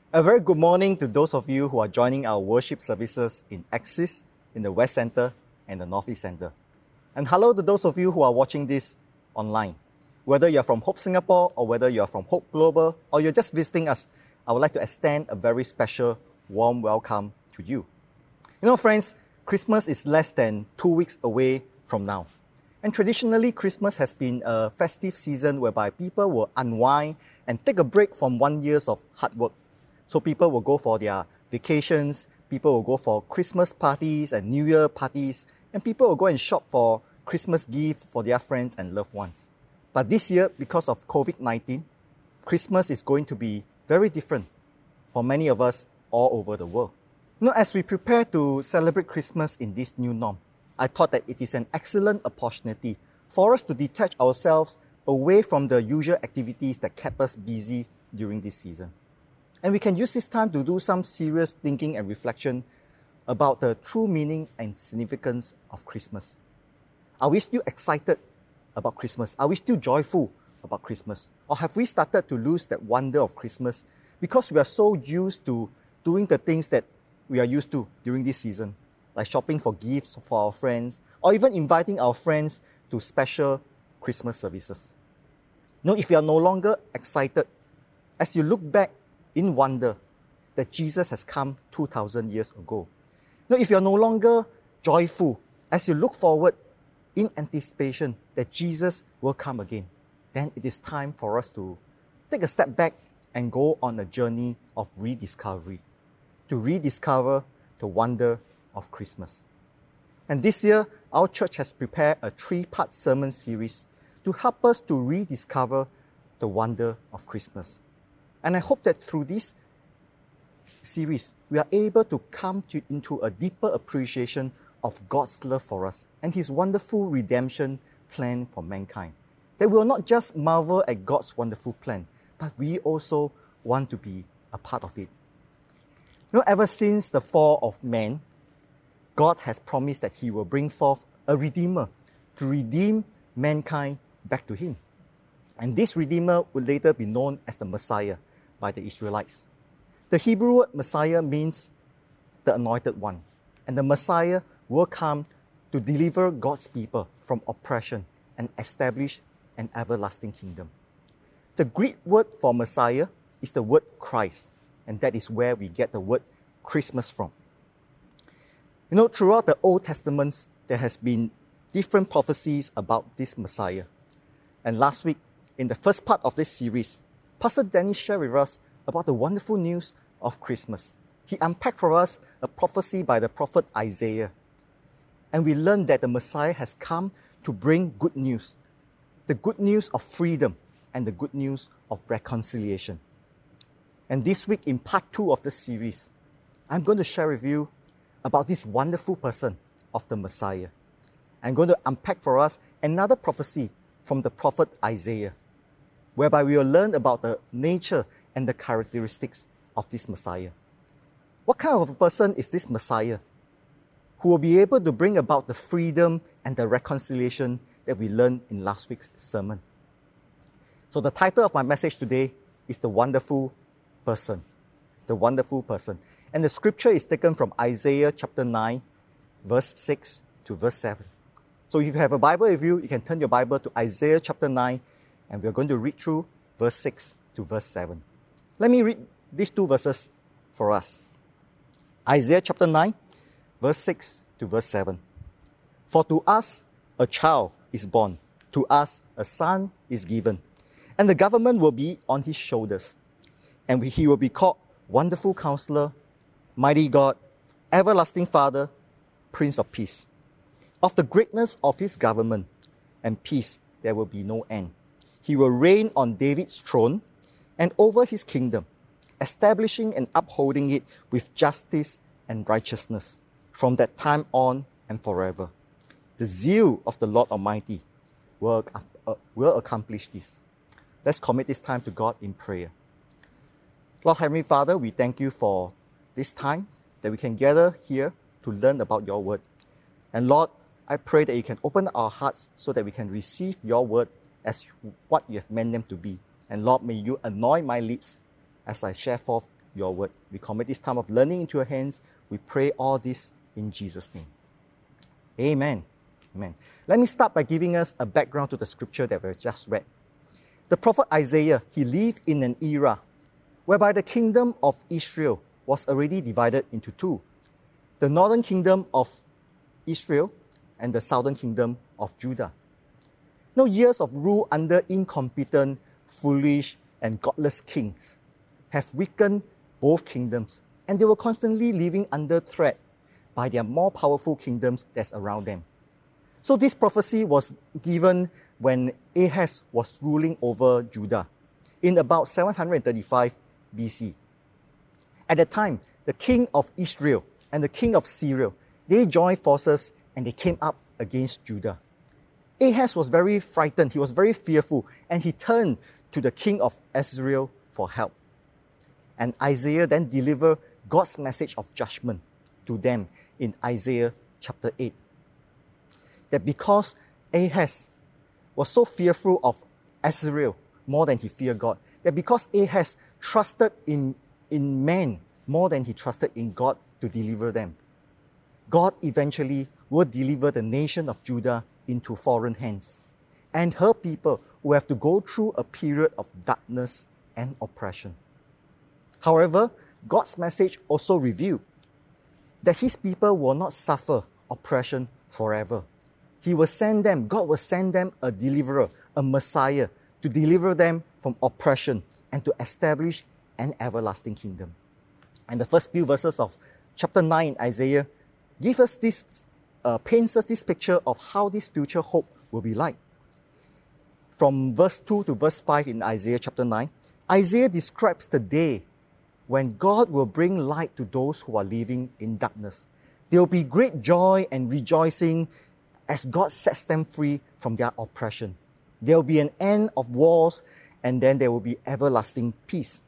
A very good morning to those of you who are joining our worship services in Axis, in the West Centre, and the North East Centre. And hello to those of you who are watching this online. Whether you're from Hope Singapore or whether you're from Hope Global or you're just visiting us, I would like to extend a very special, warm welcome to you. You know, friends, Christmas is less than 2 weeks away from now. And traditionally, Christmas has been a festive season whereby people will unwind and take a break from 1 year of hard work. So people will go for their vacations, people will go for Christmas parties and New Year parties, and people will go and shop for Christmas gifts for their friends and loved ones. But this year, because of COVID-19, Christmas is going to be very different for many of us all over the world. You know, as we prepare to celebrate Christmas in this new norm, I thought that it is an excellent opportunity for us to detach ourselves away from the usual activities that kept us busy during this season. And we can use this time to do some serious thinking and reflection about the true meaning and significance of Christmas. Are we still excited about Christmas? Are we still joyful about Christmas? Or have we started to lose that wonder of Christmas because we are so used to doing the things that we are used to during this season, like shopping for gifts for our friends, or even inviting our friends to special Christmas services? You know, if you are no longer excited, as you look back in wonder that Jesus has come 2,000 years ago. Now, if you're no longer joyful as you look forward in anticipation that Jesus will come again, then it is time for us to take a step back and go on a journey of rediscovery, to rediscover the wonder of Christmas. And this year, our church has prepared a 3-part sermon series to help us to rediscover the wonder of Christmas. And I hope that through this series, we are able to come into a deeper appreciation of God's love for us and His wonderful redemption plan for mankind. That we will not just marvel at God's wonderful plan, but we also want to be a part of it. You know, ever since the fall of man, God has promised that He will bring forth a Redeemer to redeem mankind back to Him. And this Redeemer will later be known as the Messiah by the Israelites. The Hebrew word Messiah means the anointed one. And the Messiah will come to deliver God's people from oppression and establish an everlasting kingdom. The Greek word for Messiah is the word Christ. And that is where we get the word Christmas from. You know, throughout the Old Testament, there has been different prophecies about this Messiah. And last week, in the first part of this series, Pastor Dennis shared with us about the wonderful news of Christmas. He unpacked for us a prophecy by the prophet Isaiah. And we learned that the Messiah has come to bring good news. The good news of freedom and the good news of reconciliation. And this week in part 2 of the series, I'm going to share with you about this wonderful person of the Messiah. I'm going to unpack for us another prophecy from the prophet Isaiah, whereby we will learn about the nature and the characteristics of this Messiah. What kind of a person is this Messiah who will be able to bring about the freedom and the reconciliation that we learned in last week's sermon? So the title of my message today is The Wonderful Person. The Wonderful Person. And the scripture is taken from Isaiah chapter 9, verse 6 to verse 7. So if you have a Bible with you, you can turn your Bible to Isaiah chapter 9, and we're going to read through verse 6 to verse 7. Let me read these 2 verses for us. Isaiah chapter 9, verse 6 to verse 7. For to us a child is born, to us a son is given, and the government will be on his shoulders. And he will be called Wonderful Counselor, Mighty God, Everlasting Father, Prince of Peace. Of the greatness of his government and peace there will be no end. He will reign on David's throne and over his kingdom, establishing and upholding it with justice and righteousness from that time on and forever. The zeal of the Lord Almighty will accomplish this. Let's commit this time to God in prayer. Lord Heavenly Father, we thank you for this time that we can gather here to learn about your word. And Lord, I pray that you can open our hearts so that we can receive your word as what you have meant them to be. And Lord, may you anoint my lips as I share forth your word. We commit this time of learning into your hands. We pray all this in Jesus' name. Amen. Amen. Let me start by giving us a background to the scripture that we just read. The prophet Isaiah, he lived in an era whereby the kingdom of Israel was already divided into two. The northern kingdom of Israel and the southern kingdom of Judah. Years of rule under incompetent, foolish, and godless kings have weakened both kingdoms, and they were constantly living under threat by their more powerful kingdoms that's around them. So this prophecy was given when Ahaz was ruling over Judah in about 735 BC. At that time, the king of Israel and the king of Syria, they joined forces and they came up against Judah. Ahaz was very frightened, he was very fearful, and he turned to the king of Israel for help. And Isaiah then delivered God's message of judgment to them in Isaiah chapter 8. That because Ahaz was so fearful of Israel more than he feared God, that because Ahaz trusted in man more than he trusted in God to deliver them, God eventually will deliver the nation of Judah into foreign hands, and her people will have to go through a period of darkness and oppression. However, God's message also revealed that his people will not suffer oppression forever. God will send them a deliverer, a Messiah, to deliver them from oppression and to establish an everlasting kingdom. And the first few verses of chapter 9 in Isaiah paints us this picture of how this future hope will be like. From verse 2 to verse 5 in Isaiah chapter 9, Isaiah describes the day when God will bring light to those who are living in darkness. There will be great joy and rejoicing as God sets them free from their oppression. There will be an end of wars, and then there will be everlasting peace.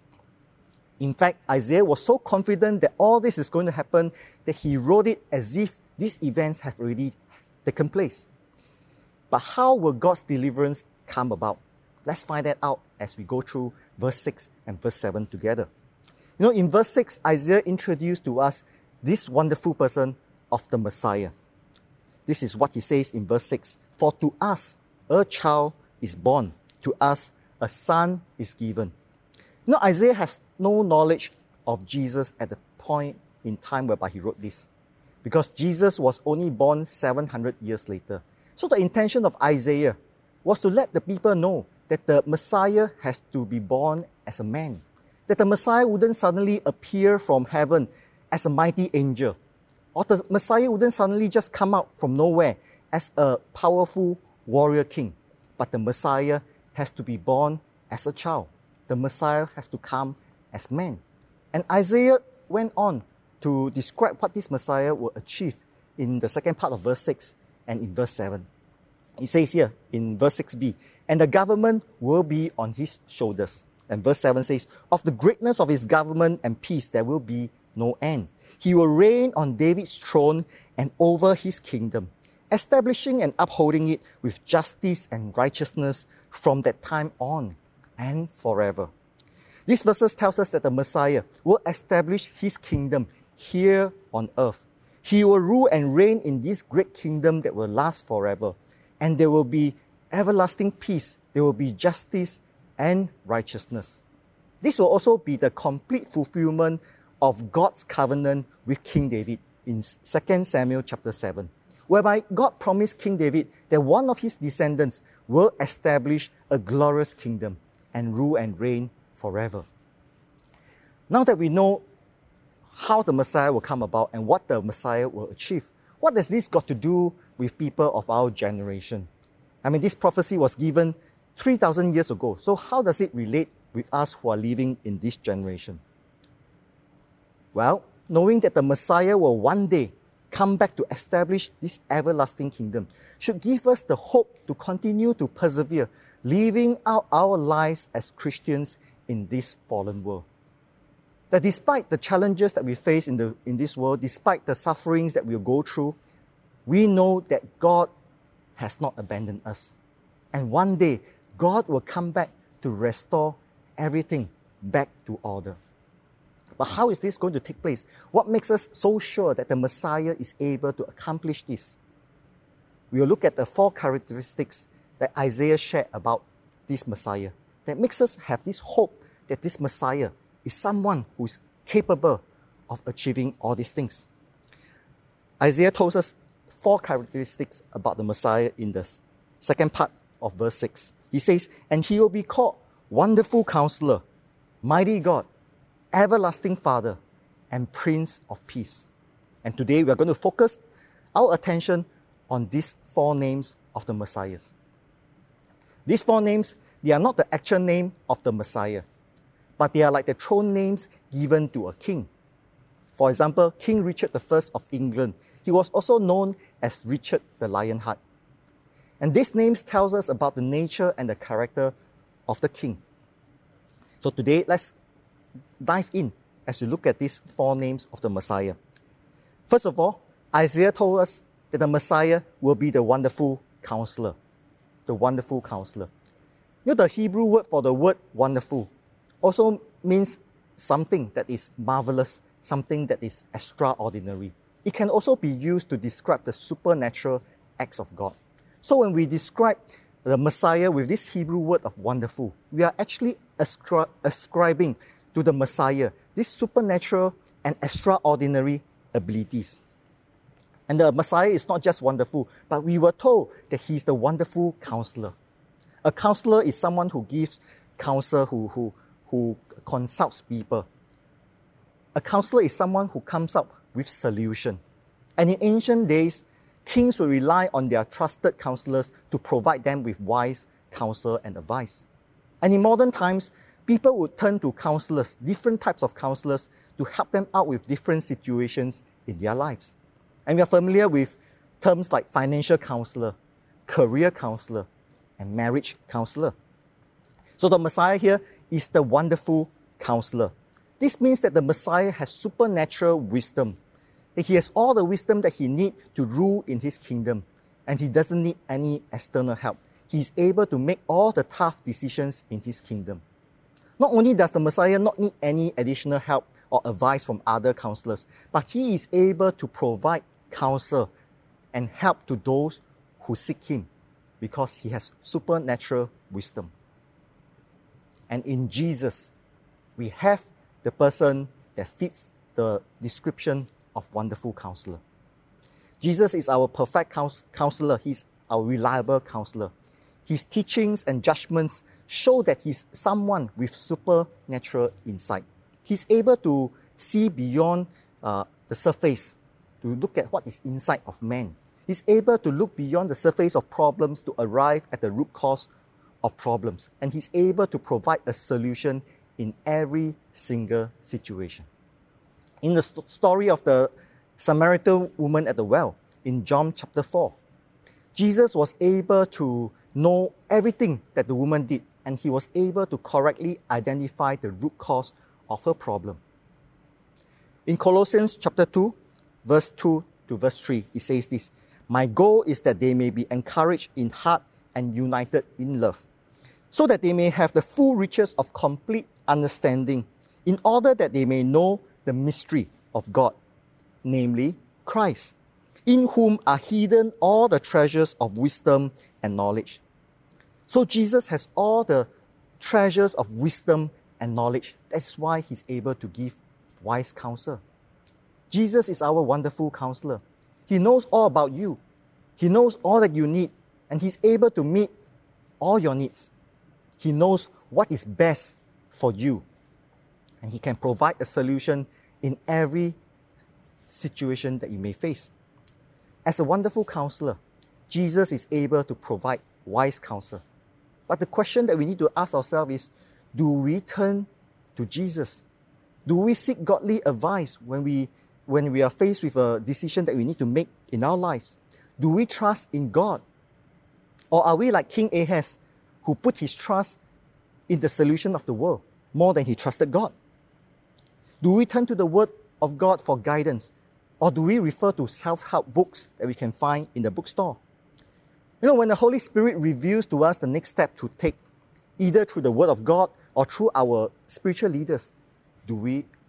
In fact, Isaiah was so confident that all this is going to happen that he wrote it as if these events have already taken place. But how will God's deliverance come about? Let's find that out as we go through verse 6 and verse 7 together. In verse 6, Isaiah introduced to us this wonderful person of the Messiah. This is what he says in verse 6. For to us a child is born, to us a son is given. Isaiah has no knowledge of Jesus at the point in time whereby he wrote this, because Jesus was only born 700 years later. So the intention of Isaiah was to let the people know that the Messiah has to be born as a man, that the Messiah wouldn't suddenly appear from heaven as a mighty angel, or the Messiah wouldn't suddenly just come out from nowhere as a powerful warrior king, but the Messiah has to be born as a child. The Messiah has to come as man. And Isaiah went on to describe what this Messiah will achieve in the second part of verse 6 and in verse 7. It says here in verse 6b, and the government will be on his shoulders. And verse 7 says, of the greatness of his government and peace there will be no end. He will reign on David's throne and over his kingdom, establishing and upholding it with justice and righteousness from that time on and forever. These verses tells us that the Messiah will establish his kingdom here on earth. He will rule and reign in this great kingdom that will last forever. And there will be everlasting peace. There will be justice and righteousness. This will also be the complete fulfillment of God's covenant with King David in 2 Samuel chapter 7, whereby God promised King David that one of his descendants will establish a glorious kingdom and rule and reign forever. Now that we know how the Messiah will come about and what the Messiah will achieve, what does this got to do with people of our generation? This prophecy was given 3,000 years ago. So how does it relate with us who are living in this generation? Well, knowing that the Messiah will one day come back to establish this everlasting kingdom should give us the hope to continue to persevere, living out our lives as Christians in this fallen world. That despite the challenges that we face in this world, despite the sufferings that we'll go through, we know that God has not abandoned us. And one day, God will come back to restore everything back to order. But how is this going to take place? What makes us so sure that the Messiah is able to accomplish this? We will look at the 4 characteristics that Isaiah shared about this Messiah that makes us have this hope that this Messiah is someone who is capable of achieving all these things. Isaiah tells us 4 characteristics about the Messiah in the second part of verse 6. He says, "And he will be called Wonderful Counselor, Mighty God, Everlasting Father, and Prince of Peace." And today we are going to focus our attention on these 4 names of the Messiahs. These 4 names, they are not the actual name of the Messiah, but they are like the throne names given to a king. For example, King Richard I of England, he was also known as Richard the Lionheart. And these names tells us about the nature and the character of the king. So today, let's dive in as we look at these 4 names of the Messiah. First of all, Isaiah told us that the Messiah will be the Wonderful Counselor. The Wonderful Counselor. You know, the Hebrew word for the word wonderful also means something that is marvelous, something that is extraordinary. It can also be used to describe the supernatural acts of God. So when we describe the Messiah with this Hebrew word of wonderful, we are actually ascribing to the Messiah these supernatural and extraordinary abilities. And the Messiah is not just wonderful, but we were told that he's the Wonderful Counselor. A counselor is someone who gives counsel, who consults people. A counselor is someone who comes up with solution. And in ancient days, kings would rely on their trusted counselors to provide them with wise counsel and advice. And in modern times, people would turn to counselors, different types of counselors, to help them out with different situations in their lives. And we are familiar with terms like financial counselor, career counselor, and marriage counselor. So the Messiah here is the Wonderful Counselor. This means that the Messiah has supernatural wisdom, that he has all the wisdom that he needs to rule in his kingdom, and he doesn't need any external help. He is able to make all the tough decisions in his kingdom. Not only does the Messiah not need any additional help or advice from other counselors, but he is able to provide counsel and help to those who seek him because he has supernatural wisdom. And in Jesus, we have the person that fits the description of Wonderful Counselor. Jesus is our perfect counselor. He's our reliable counselor. His teachings and judgments show that he's someone with supernatural insight. He's able to see beyond the surface, to look at what is inside of man. He's able to look beyond the surface of problems to arrive at the root cause of problems. And he's able to provide a solution in every single situation. In the story of the Samaritan woman at the well, in John chapter 4, Jesus was able to know everything that the woman did, and he was able to correctly identify the root cause of her problem. In Colossians chapter 2, verse 2 to verse 3, it says this, "My goal is that they may be encouraged in heart and united in love, so that they may have the full riches of complete understanding, in order that they may know the mystery of God, namely Christ, in whom are hidden all the treasures of wisdom and knowledge." So Jesus has all the treasures of wisdom and knowledge. That's why he's able to give wise counsel. Jesus is our Wonderful Counselor. He knows all about you. He knows all that you need, and he's able to meet all your needs. He knows what is best for you, and he can provide a solution in every situation that you may face. As a Wonderful Counselor, Jesus is able to provide wise counsel. But the question that we need to ask ourselves is, do we turn to Jesus? Do we seek godly advice when we are faced with a decision that we need to make in our lives? Do we trust in God? Or are we like King Ahaz, who put his trust in the solution of the world more than he trusted God? Do we turn to the Word of God for guidance? Or do we refer to self-help books that we can find in the bookstore? You know, when the Holy Spirit reveals to us the next step to take, either through the Word of God or through our spiritual leaders, do we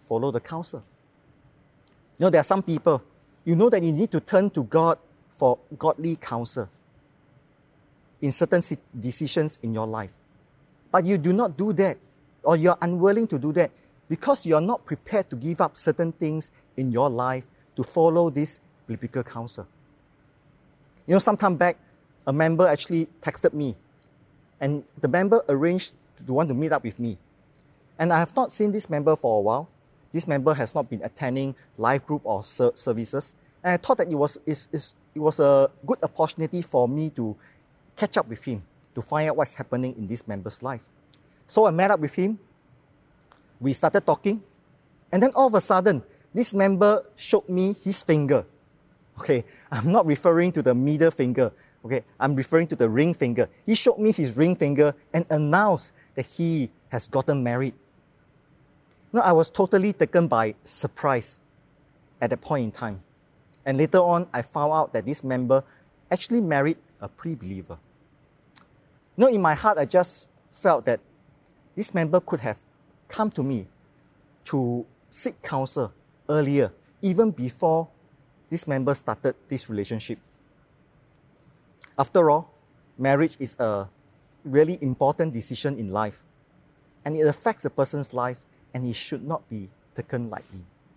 follow the counsel. There are some people, that you need to turn to God for godly counsel in certain decisions in your life. But you do not do that, or you're unwilling to do that because you're not prepared to give up certain things in your life to follow this biblical counsel. Some time back, a member actually texted me, and the member arranged to want to meet up with me. And I have not seen this member for a while. This member has not been attending life group or services. And I thought that it was a good opportunity for me to catch up with him, to find out what's happening in this member's life. So I met up with him. We started talking. And then all of a sudden, this member showed me his finger. Okay, I'm not referring to the middle finger. Okay, I'm referring to the ring finger. He showed me his ring finger and announced that he has gotten married. I was totally taken by surprise at that point in time. And later on, I found out that this member actually married a pre-believer. In my heart, I just felt that this member could have come to me to seek counsel earlier, even before this member started this relationship. After all, marriage is a really important decision in life, and it affects a person's life, and it should not be taken lightly.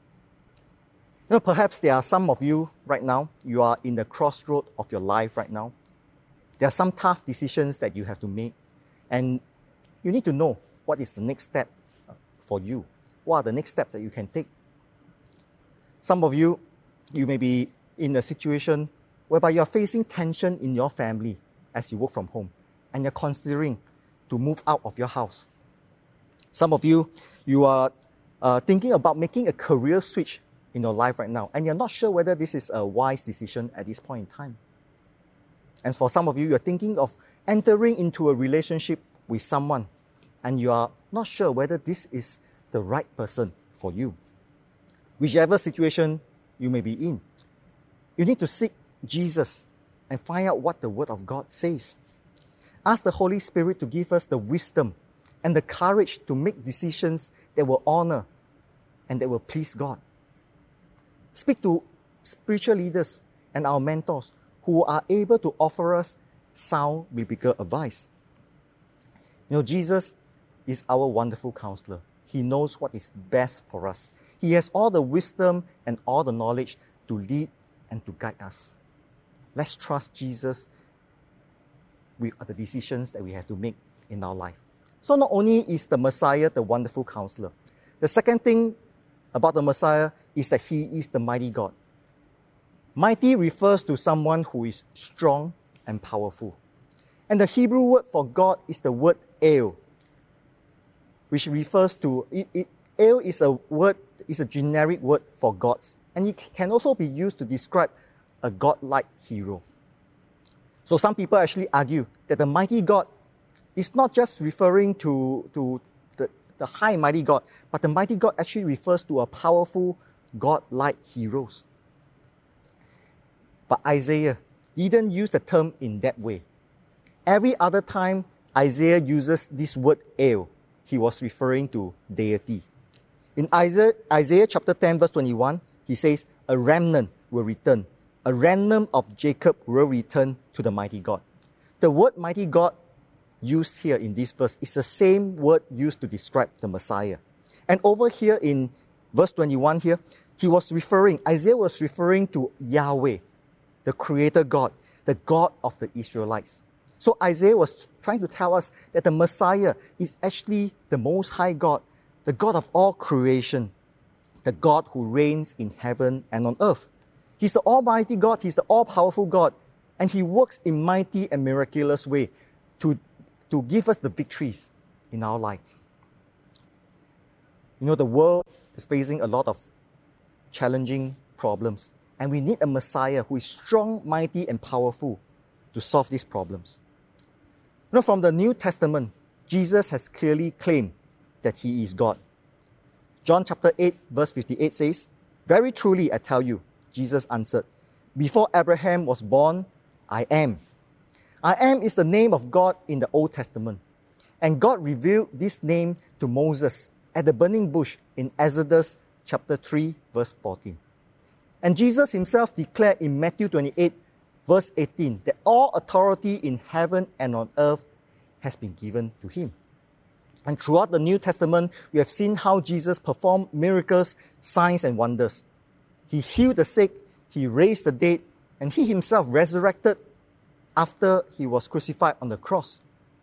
Perhaps there are some of you right now, you are in the crossroad of your life right now. There are some tough decisions that you have to make, and you need to know what is the next step for you. What are the next steps that you can take? Some of you, you may be in a situation whereby you are facing tension in your family as you work from home, and you're considering to move out of your house. Some of you, you are thinking about making a career switch in your life right now, and you're not sure whether this is a wise decision at this point in time. And for some of you, you're thinking of entering into a relationship with someone, and you are not sure whether this is the right person for you. Whichever situation you may be in, you need to seek Jesus and find out what the Word of God says. Ask the Holy Spirit to give us the wisdom and the courage to make decisions that will honor and that will please God. Speak to spiritual leaders and our mentors who are able to offer us sound biblical advice. Jesus is our wonderful counselor. He knows what is best for us. He has all the wisdom and all the knowledge to lead and to guide us. Let's trust Jesus with the decisions that we have to make in our life. So not only is the Messiah the wonderful counselor, the second thing about the Messiah is that he is the mighty God. Mighty refers to someone who is strong and powerful. And the Hebrew word for God is the word El, which refers to, El is a generic word for gods. And it can also be used to describe a godlike hero. So some people actually argue that the mighty God is not just referring to the high and mighty God, but the mighty God actually refers to a powerful, godlike heroes. But Isaiah didn't use the term in that way. Every other time Isaiah uses this word El, he was referring to deity. In Isaiah chapter 10, verse 21, he says, a remnant will return. A remnant of Jacob will return to the mighty God. The word mighty God used here in this verse is the same word used to describe the Messiah. And over here in verse 21 here, Isaiah was referring to Yahweh, the creator God, the God of the Israelites. So Isaiah was trying to tell us that the Messiah is actually the Most High God, the God of all creation, the God who reigns in heaven and on earth. He's the Almighty God, He's the all-powerful God, and He works in mighty and miraculous way to give us the victories in our lives. The world is facing a lot of challenging problems, and we need a Messiah who is strong, mighty, and powerful to solve these problems. From the New Testament, Jesus has clearly claimed that He is God. John chapter 8, verse 58 says, very truly I tell you, Jesus answered, before Abraham was born, I am. I am is the name of God in the Old Testament. And God revealed this name to Moses at the burning bush in Exodus chapter 3, verse 14. And Jesus himself declared in Matthew 28, verse 18, that all authority in heaven and on earth has been given to him. And throughout the New Testament, we have seen how Jesus performed miracles, signs, and wonders. He healed the sick, he raised the dead, and he himself resurrected after he was crucified on the cross.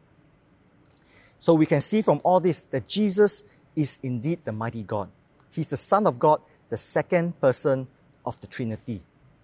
So we can see from all this that Jesus is indeed the mighty God. He's the Son of God, the second person of the Trinity.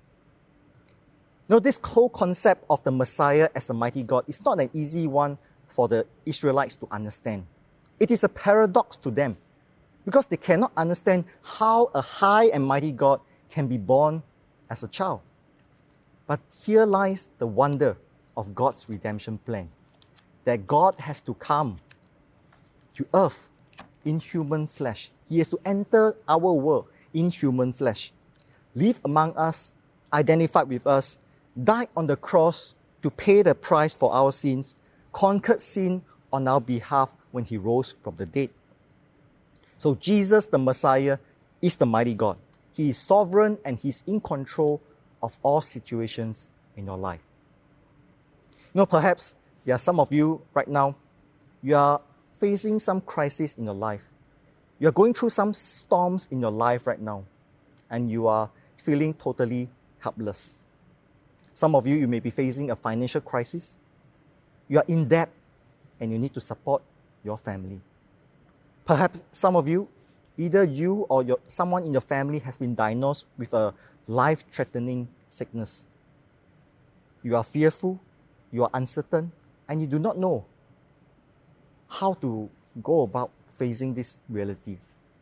Now, this whole concept of the Messiah as the mighty God is not an easy one for the Israelites to understand. It is a paradox to them because they cannot understand how a high and mighty God can be born as a child. But here lies the wonder of God's redemption plan, that God has to come to earth in human flesh. He has to enter our world in human flesh, live among us, identified with us, died on the cross to pay the price for our sins, conquered sin on our behalf when he rose from the dead. So Jesus, the Messiah, is the mighty God. He is sovereign and he's in control of all situations in your life. Perhaps there are some of you right now, you are facing some crisis in your life. You are going through some storms in your life right now, and you are feeling totally helpless. Some of you, you may be facing a financial crisis. You are in debt, and you need to support your family. Perhaps some of you, either you or someone in your family has been diagnosed with a life-threatening sickness. You are fearful, you are uncertain, and you do not know how to go about facing this reality.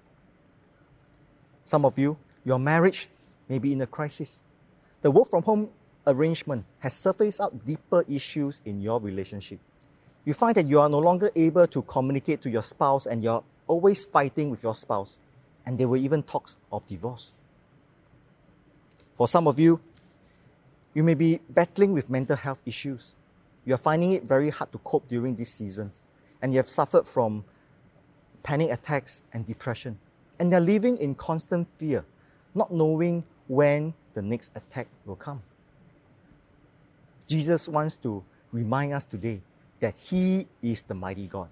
Some of you, your marriage may be in a crisis. The work from home arrangement has surfaced out deeper issues in your relationship. You find that you are no longer able to communicate to your spouse and you're always fighting with your spouse, and there were even talks of divorce. For some of you, you may be battling with mental health issues. You are finding it very hard to cope during these seasons, and you have suffered from panic attacks and depression, and you're living in constant fear, not knowing when the next attack will come. Jesus wants to remind us today that He is the mighty God.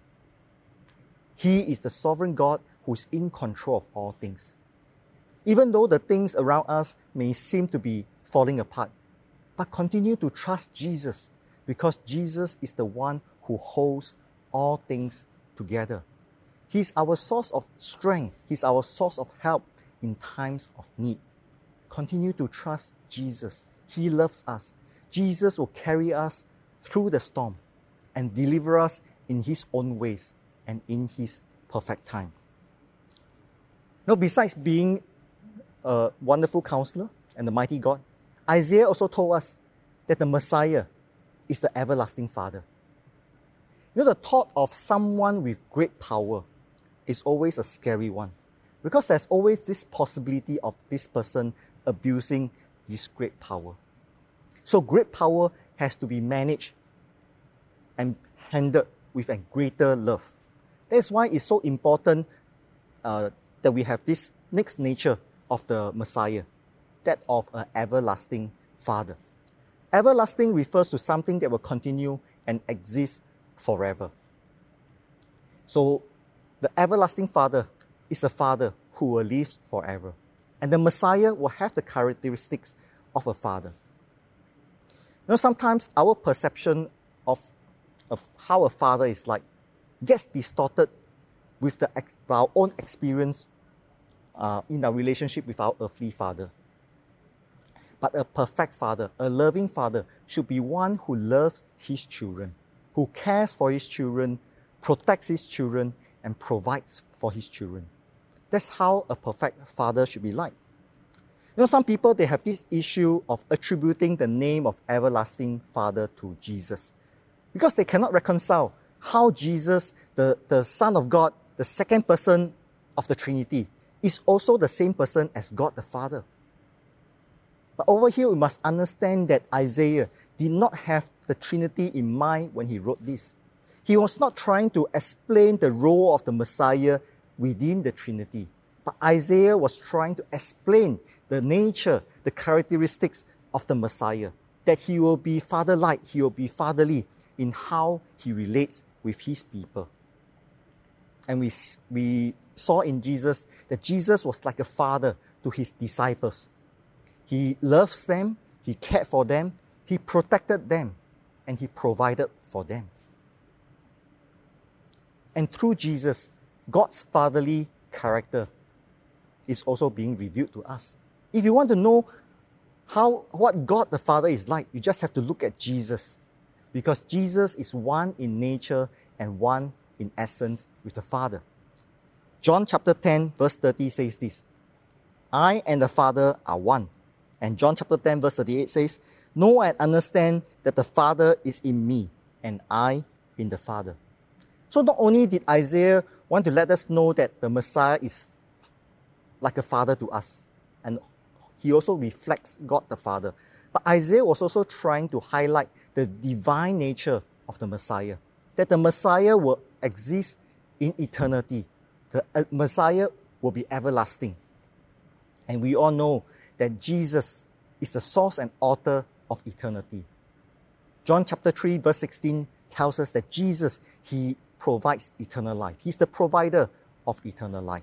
He is the sovereign God who is in control of all things. Even though the things around us may seem to be falling apart, but continue to trust Jesus, because Jesus is the one who holds all things together. He's our source of strength. He's our source of help in times of need. Continue to trust Jesus. He loves us. Jesus will carry us through the storm and deliver us in His own ways and in His perfect time. Now, besides being a wonderful counselor and the mighty God, Isaiah also told us that the Messiah is the everlasting Father. The thought of someone with great power is always a scary one, because there's always this possibility of this person abusing this great power. So great power has to be managed and handled with a greater love. That's why it's so important that we have this next nature of the Messiah, that of an everlasting Father. Everlasting refers to something that will continue and exist forever. So the everlasting Father is a Father who will live forever. And the Messiah will have the characteristics of a father. Sometimes our perception of how a father is like gets distorted with our own experience in our relationship with our earthly father. But a perfect father, a loving father, should be one who loves his children, who cares for his children, protects his children, and provides for his children. That's how a perfect father should be like. Some people, they have this issue of attributing the name of everlasting Father to Jesus, because they cannot reconcile how Jesus, the Son of God, the second person of the Trinity, is also the same person as God the Father. But over here, we must understand that Isaiah did not have the Trinity in mind when he wrote this. He was not trying to explain the role of the Messiah within the Trinity, But Isaiah was trying to explain the nature, the characteristics of the Messiah, that he will be father-like, he will be fatherly in how he relates with his people. And we saw in Jesus that Jesus was like a father to his disciples. He loves them, he cared for them, he protected them, and he provided for them. And through Jesus, God's fatherly character is also being revealed to us. If you want to know what God the Father is like, you just have to look at Jesus. Because Jesus is one in nature and one in essence with the Father. John chapter 10 verse 30 says this, I and the Father are one. And John chapter 10 verse 38 says, know and understand that the Father is in me and I in the Father. So not only did Isaiah want to let us know that the Messiah is like a father to us, and he also reflects God the Father, but Isaiah was also trying to highlight the divine nature of the Messiah, that the Messiah will exist in eternity. The Messiah will be everlasting. And we all know that Jesus is the source and author of eternity. John chapter 3 verse 16 tells us that Jesus, he provides eternal life. He's the provider of eternal life.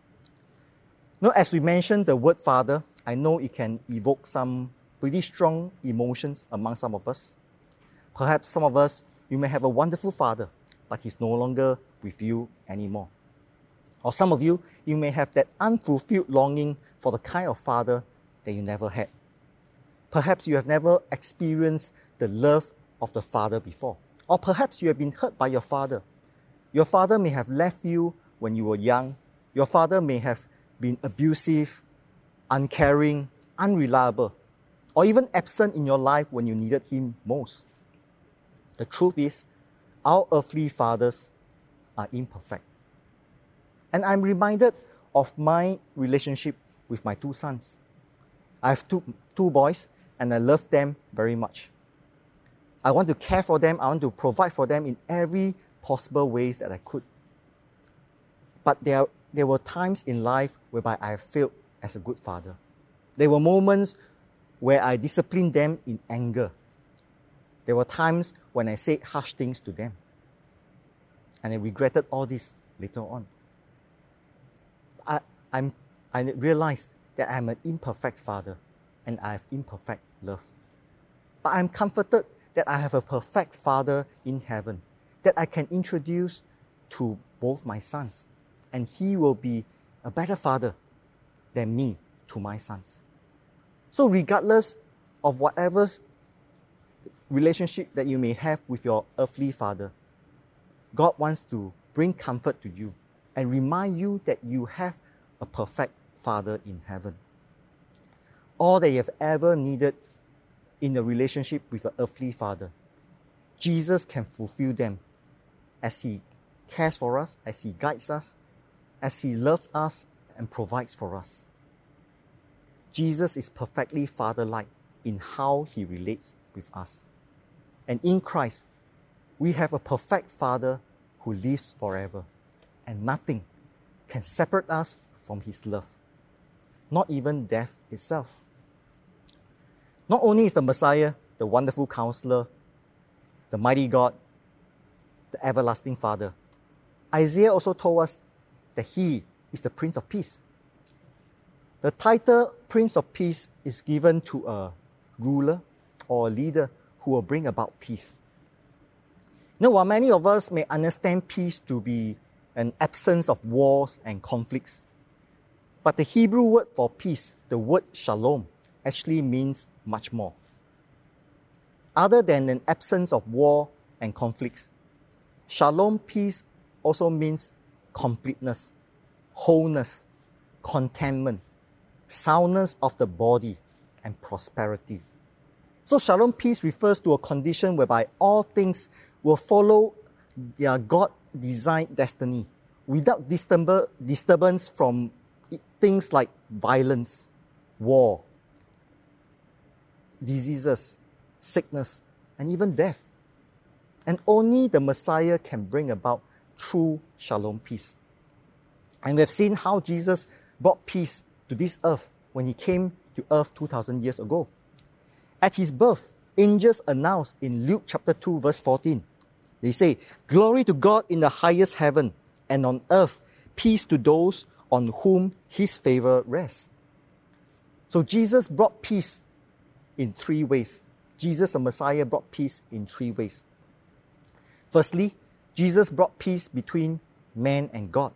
Now, as we mentioned the word Father, I know it can evoke some pretty strong emotions among some of us. Perhaps some of us, you may have a wonderful father, but he's no longer with you anymore. Or some of you, you may have that unfulfilled longing for the kind of father that you never had. Perhaps you have never experienced the love of the father before. Or perhaps you have been hurt by your father. Your father may have left you when you were young. Your father may have been abusive, uncaring, unreliable, or even absent in your life when you needed him most. The truth is, our earthly fathers are imperfect. And I'm reminded of my relationship with my two sons. I have two boys, and I love them very much. I want to care for them, I want to provide for them in every possible ways that I could. But there were times in life whereby I failed as a good father. There were moments where I disciplined them in anger. There were times when I said harsh things to them. And I regretted all this later on. I realized that I'm an imperfect father and I have imperfect love. But I'm comforted that I have a perfect Father in heaven that I can introduce to both my sons. And he will be a better father than me to my sons. So regardless of whatever relationship that you may have with your earthly father, God wants to bring comfort to you and remind you that you have a perfect Father in heaven. All that you have ever needed in a relationship with an earthly father, Jesus can fulfill them as he cares for us, as he guides us, as he loves us and provides for us. Jesus is perfectly father-like in how he relates with us. And in Christ, we have a perfect Father who lives forever, and nothing can separate us from his love, not even death itself. Not only is the Messiah the wonderful counselor, the mighty God, the everlasting Father, Isaiah also told us that he is the Prince of Peace. The title Prince of Peace is given to a ruler or a leader who will bring about peace. While many of us may understand peace to be an absence of wars and conflicts, but the Hebrew word for peace, the word shalom, actually means much more. Other than an absence of war and conflicts, shalom peace also means completeness, wholeness, contentment, soundness of the body, and prosperity. So shalom peace refers to a condition whereby all things will follow their God-designed destiny without disturbance from things like violence, war, diseases, sickness, and even death. And only the Messiah can bring about true shalom peace. And we have seen how Jesus brought peace to this earth when he came to earth 2,000 years ago. At his birth, angels announced in Luke chapter 2, verse 14. They say, "Glory to God in the highest heaven, and on earth, peace to those on whom his favor rests." So Jesus brought peace in three ways. Jesus, the Messiah, brought peace in three ways. Firstly, Jesus brought peace between man and God.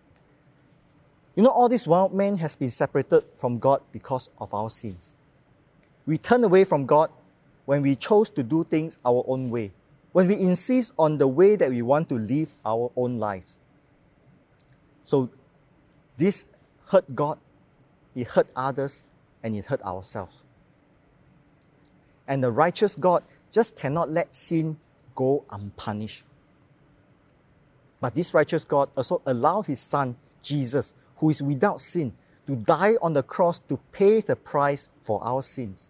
You know, all this while, man has been separated from God because of our sins. We turn away from God when we chose to do things our own way, when we insist on the way that we want to live our own lives. So this hurt God, it hurt others, and it hurt ourselves. And the righteous God just cannot let sin go unpunished. But this righteous God also allowed his Son, Jesus, who is without sin, to die on the cross to pay the price for our sins.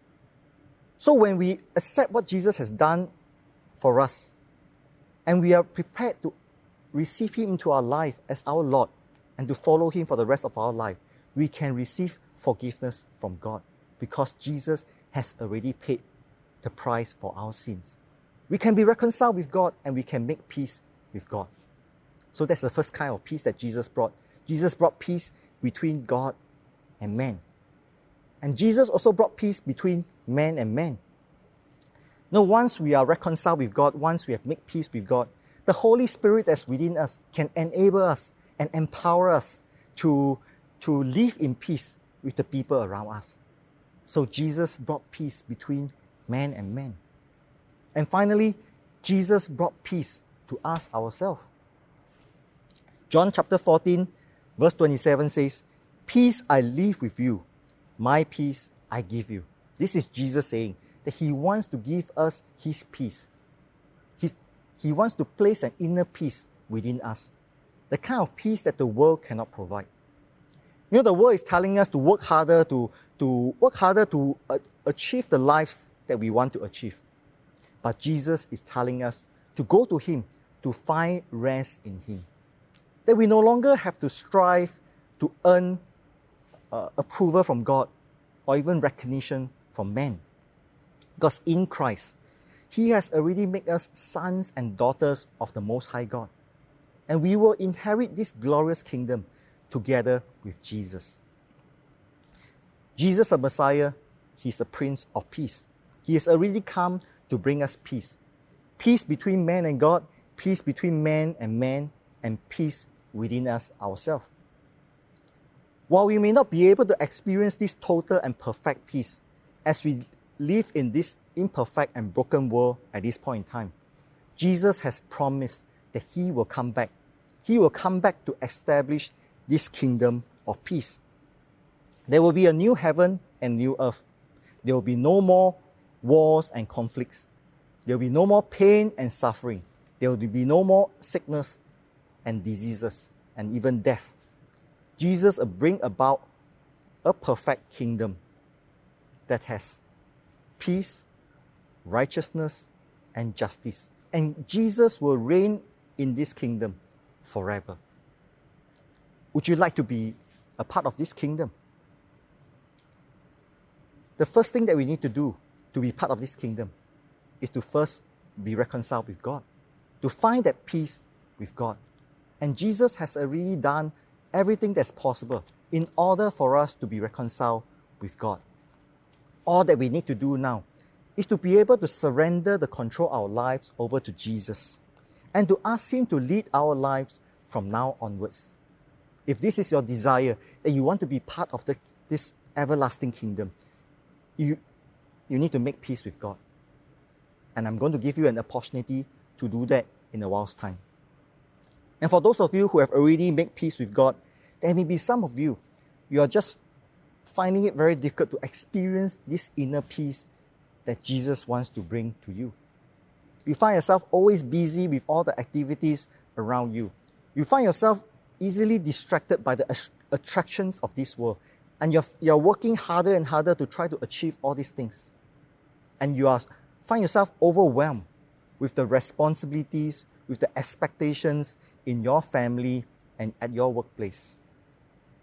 So when we accept what Jesus has done for us, and we are prepared to receive him into our life as our Lord and to follow him for the rest of our life, we can receive forgiveness from God because Jesus has already paid the price for our sins. We can be reconciled with God and we can make peace with God. So that's the first kind of peace that Jesus brought. Jesus brought peace between God and man. And Jesus also brought peace between man and man. Now, once we are reconciled with God, once we have made peace with God, the Holy Spirit that's within us can enable us and empower us to live in peace with the people around us. So Jesus brought peace between man and man. And finally, Jesus brought peace to us ourselves. John chapter 14, verse 27 says, "Peace I leave with you, my peace I give you." This is Jesus saying that he wants to give us his peace. He wants to place an inner peace within us, the kind of peace that the world cannot provide. You know, the world is telling us to work harder, to achieve the lives that we want to achieve. But Jesus is telling us to go to him, to find rest in him. That we no longer have to strive to earn approval from God or even recognition from men. Because in Christ, he has already made us sons and daughters of the Most High God. And we will inherit this glorious kingdom together with Jesus. Jesus, the Messiah, he's the Prince of Peace. He has already come to bring us peace. Peace between man and God, peace between man, and peace within us ourselves. While we may not be able to experience this total and perfect peace as we live in this imperfect and broken world at this point in time, Jesus has promised that he will come back. He will come back to establish this kingdom of peace. There will be a new heaven and new earth. There will be no more wars and conflicts. There will be no more pain and suffering. There will be no more sickness and diseases and even death. Jesus will bring about a perfect kingdom that has peace, righteousness, and justice. And Jesus will reign in this kingdom forever. Would you like to be a part of this kingdom? The first thing that we need to do to be part of this kingdom is to first be reconciled with God, to find that peace with God. And Jesus has already done everything that's possible in order for us to be reconciled with God. All that we need to do now is to be able to surrender the control of our lives over to Jesus and to ask him to lead our lives from now onwards. If this is your desire, that you want to be part of this everlasting kingdom, you need to make peace with God. And I'm going to give you an opportunity to do that in a while's time. And for those of you who have already made peace with God, there may be some of you, you are just finding it very difficult to experience this inner peace that Jesus wants to bring to you. You find yourself always busy with all the activities around you. You find yourself easily distracted by the attractions of this world. And you're working harder and harder to try to achieve all these things. And you find yourself overwhelmed with the responsibilities, with the expectations in your family and at your workplace.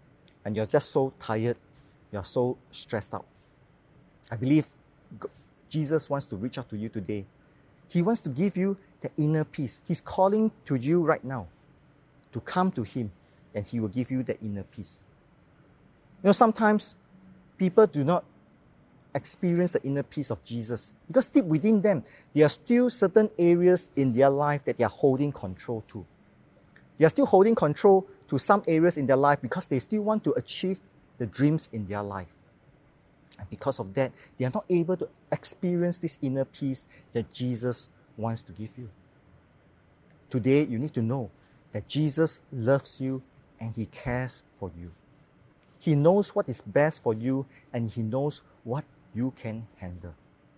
and you're just so tired, you're so stressed out. I believe Jesus wants to reach out to you today. He wants to give you the inner peace. He's calling to you right now to come to Him, and He will give you the inner peace. Sometimes people do not experience the inner peace of Jesus because deep within them, there are still certain areas in their life that they are holding control to. They are still holding control to some areas in their life because they still want to achieve the dreams in their life. And because of that, they are not able to experience this inner peace that Jesus wants to give you. Today, you need to know that Jesus loves you and He cares for you. He knows what is best for you and He knows what you can handle.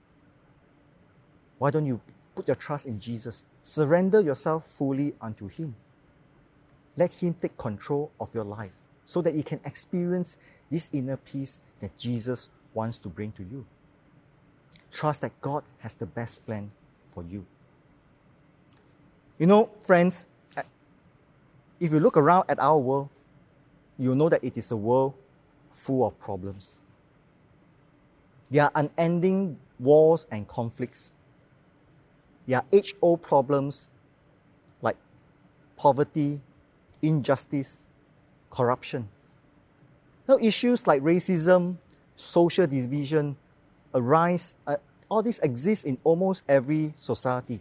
Why don't you put your trust in Jesus? Surrender yourself fully unto Him. Let Him take control of your life so that you can experience this inner peace that Jesus wants to bring to you. Trust that God has the best plan for you. Friends, if you look around at our world, you'll know that it is a world full of problems. There are unending wars and conflicts. There are age-old problems like poverty, injustice, corruption. Issues like racism, social division arise. All this exists in almost every society.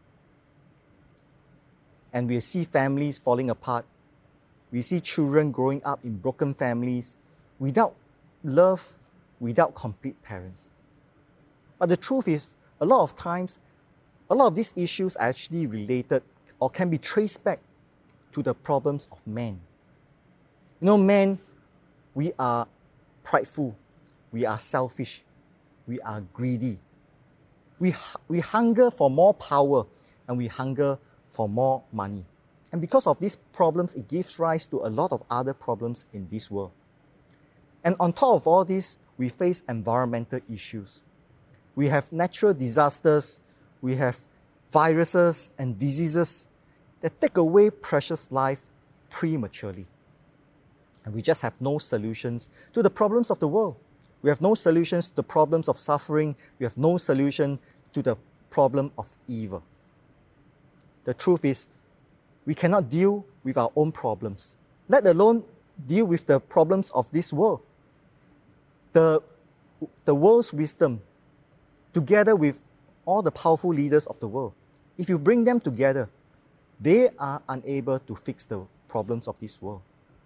And we see families falling apart. We see children growing up in broken families without love, without complete parents. But the truth is, a lot of times, a lot of these issues are actually related or can be traced back to the problems of man. Men, we are prideful, we are selfish, we are greedy. We hunger for more power and we hunger for more money. And because of these problems, it gives rise to a lot of other problems in this world. And on top of all this, we face environmental issues. We have natural disasters, we have viruses and diseases that take away precious life prematurely. And we just have no solutions to the problems of the world. We have no solutions to the problems of suffering. We have no solution to the problem of evil. The truth is, we cannot deal with our own problems, let alone deal with the problems of this world. The world's wisdom, together with all the powerful leaders of the world, if you bring them together, they are unable to fix the problems of this world.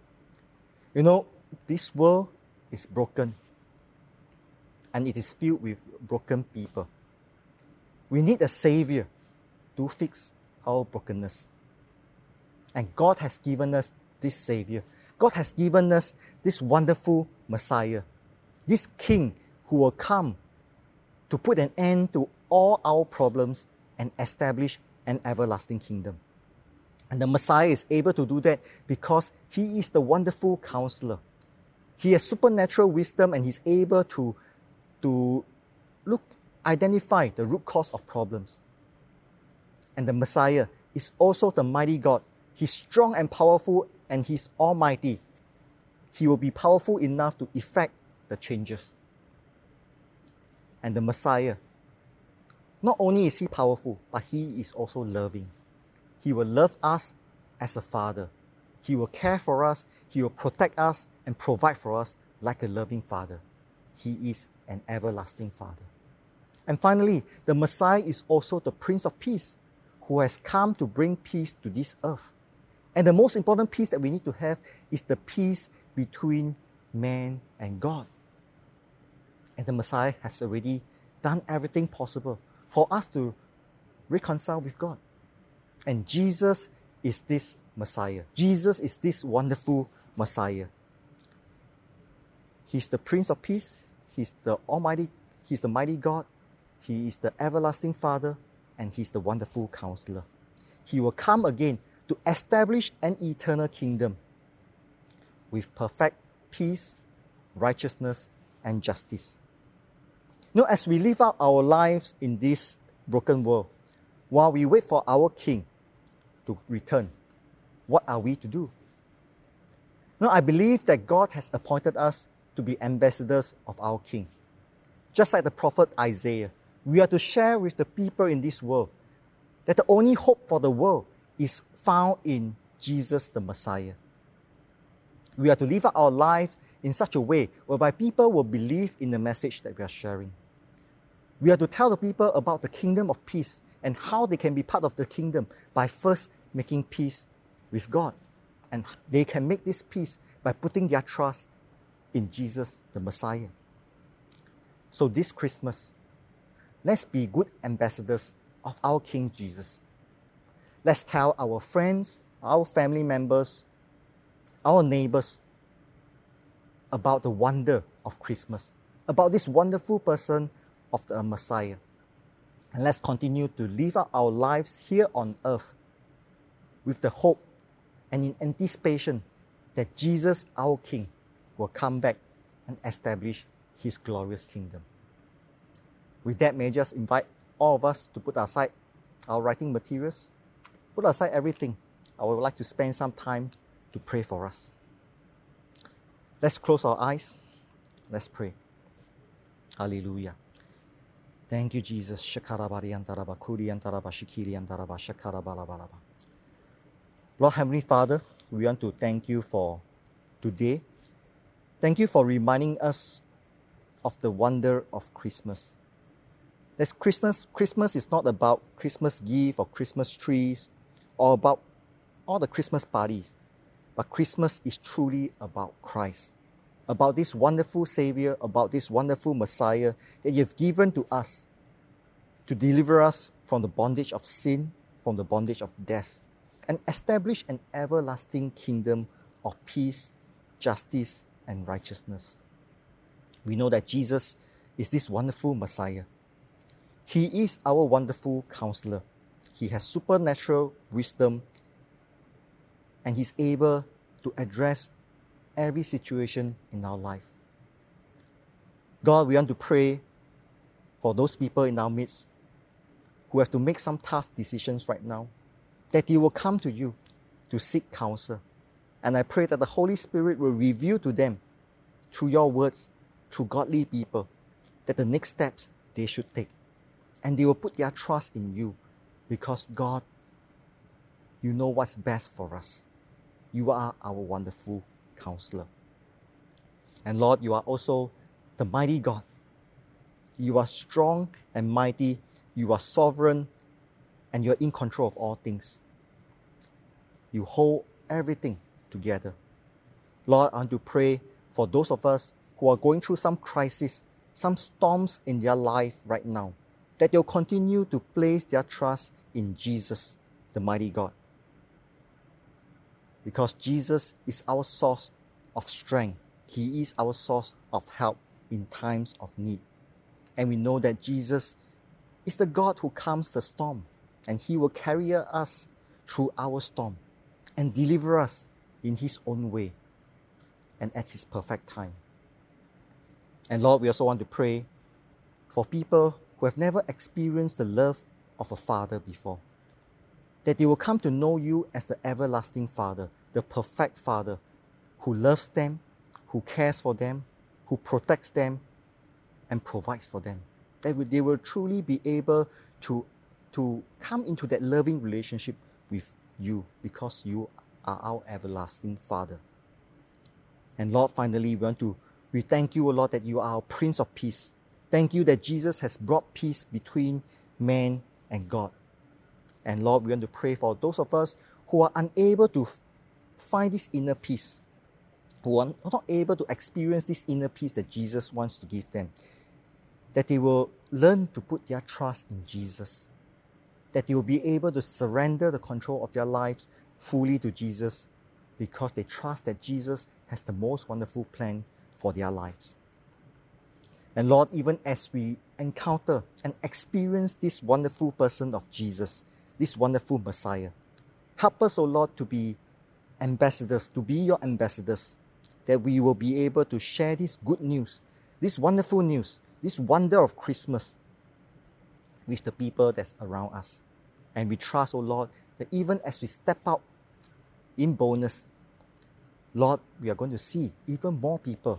This world is broken, and it is filled with broken people. We need a Savior to fix our brokenness. And God has given us this Savior. God has given us this wonderful Messiah, this King who will come to put an end to all our problems and establish an everlasting kingdom. And the Messiah is able to do that because He is the wonderful counselor. He has supernatural wisdom and He's able to identify the root cause of problems. And the Messiah is also the mighty God. He's strong and powerful and He's almighty. He will be powerful enough to effect the changes. And the Messiah, not only is He powerful, but He is also loving. He will love us as a father. He will care for us. He will protect us and provide for us like a loving father. He is an everlasting Father. And finally, the Messiah is also the Prince of Peace, who has come to bring peace to this earth. And the most important peace that we need to have is the peace between man and God. And the Messiah has already done everything possible for us to reconcile with God. And Jesus is this Messiah. Jesus is this wonderful Messiah. He's the Prince of Peace. He's the Almighty. He's the mighty God. He is the everlasting Father. And He's the wonderful Counselor. He will come again to establish an eternal kingdom with perfect peace, righteousness, and justice. As we live out our lives in this broken world, while we wait for our King to return, what are we to do? No, I believe that God has appointed us to be ambassadors of our King. Just like the prophet Isaiah, we are to share with the people in this world that the only hope for the world is found in Jesus the Messiah. We are to live out our lives in such a way whereby people will believe in the message that we are sharing. We are to tell the people about the kingdom of peace and how they can be part of the kingdom by first making peace with God. And they can make this peace by putting their trust in Jesus the Messiah. So this Christmas, let's be good ambassadors of our King Jesus. Let's tell our friends, our family members, our neighbors about the wonder of Christmas, about this wonderful person of the Messiah. And let's continue to live out our lives here on earth with the hope and in anticipation that Jesus, our King, will come back and establish His glorious kingdom. With that, may I just invite all of us to put aside our writing materials, put aside everything. I would like to spend some time to pray for us. Let's close our eyes. Let's pray. Hallelujah. Thank you, Jesus. Lord Heavenly Father, we want to thank you for today. Thank you for reminding us of the wonder of Christmas. That Christmas is not about Christmas gifts or Christmas trees or about all the Christmas parties, but Christmas is truly about Christ, about this wonderful Savior, about this wonderful Messiah that you've given to us to deliver us from the bondage of sin, from the bondage of death, and establish an everlasting kingdom of peace, justice, and righteousness. We know that Jesus is this wonderful Messiah. He is our wonderful counselor. He has supernatural wisdom, and He's able to address every situation in our life. God, we want to pray for those people in our midst who have to make some tough decisions right now, that they will come to you to seek counsel. And I pray that the Holy Spirit will reveal to them through your words, through godly people, that the next steps they should take. And they will put their trust in you because, God, you know what's best for us. You are our wonderful counselor. And Lord, you are also the mighty God. You are strong and mighty. You are sovereign and you're in control of all things. You hold everything together. Lord, I want to pray for those of us who are going through some crisis, some storms in their life right now, that they'll continue to place their trust in Jesus, the mighty God. Because Jesus is our source of strength. He is our source of help in times of need. And we know that Jesus is the God who calms the storm, and He will carry us through our storm and deliver us in His own way and at His perfect time. And Lord, we also want to pray for people who have never experienced the love of a father before, that they will come to know you as the everlasting Father, the perfect Father who loves them, who cares for them, who protects them, and provides for them. That they will truly be able to come into that loving relationship with you because you are our everlasting Father. And Lord, finally, we thank you, O Lord, that you are our Prince of Peace. Thank you that Jesus has brought peace between man and God. And Lord, we want to pray for those of us who are unable to find this inner peace, who are not able to experience this inner peace that Jesus wants to give them, that they will learn to put their trust in Jesus, that they will be able to surrender the control of their lives fully to Jesus because they trust that Jesus has the most wonderful plan for their lives. And Lord, even as we encounter and experience this wonderful person of Jesus, this wonderful Messiah, help us, O Lord, to be ambassadors, to be your ambassadors, that we will be able to share this good news, this wonderful news, this wonder of Christmas with the people that's around us. And we trust, O Lord, that even as we step out in boldness, Lord, we are going to see even more people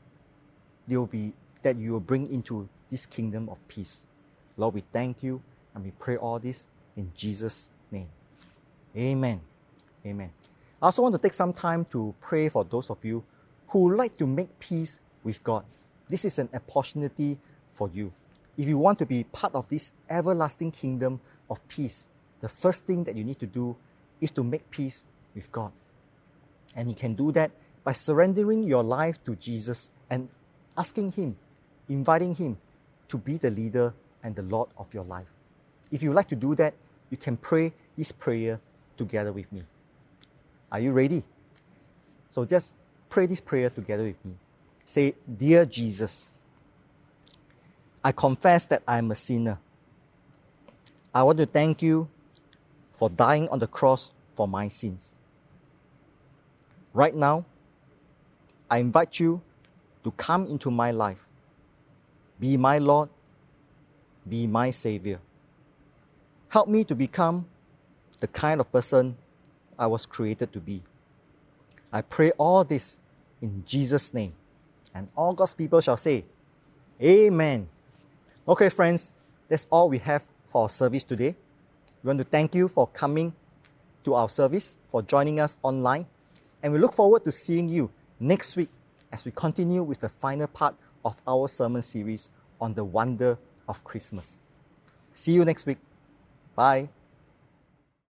that you will bring into this kingdom of peace. Lord, we thank you and we pray all this in Jesus' name. Amen. Amen. I also want to take some time to pray for those of you who would like to make peace with God. This is an opportunity for you. If you want to be part of this everlasting kingdom of peace, the first thing that you need to do is to make peace with God. And you can do that by surrendering your life to Jesus and asking Him, inviting Him to be the leader and the Lord of your life. If you would like to do that, you can pray this prayer together with me. Are you ready? So just pray this prayer together with me. Say, Dear Jesus, I confess that I am a sinner. I want to thank you for dying on the cross for my sins. Right now, I invite you to come into my life. Be my Lord. Be my Savior. Help me to become the kind of person I was created to be. I pray all this in Jesus' name. And all God's people shall say, Amen. Okay, friends, that's all we have for our service today. We want to thank you for coming to our service, for joining us online. And we look forward to seeing you next week as we continue with the final part of our sermon series on the wonder of Christmas. See you next week. Bye.